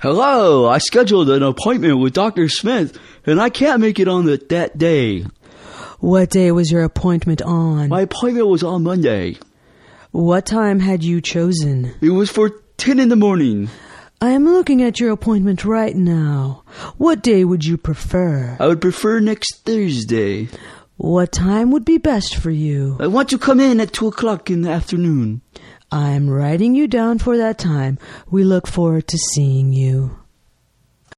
Hello, I scheduled an appointment with Dr. Smith, and I can't make it on that day. What day was your appointment on? My appointment was on Monday. What time had you chosen? It was for 10 in the morning. I am looking at your appointment right now. What day would you prefer? I would prefer next Thursday. What time would be best for you? I want to come in at 2 o'clock in the afternoon. I'm writing you down for that time. We look forward to seeing you.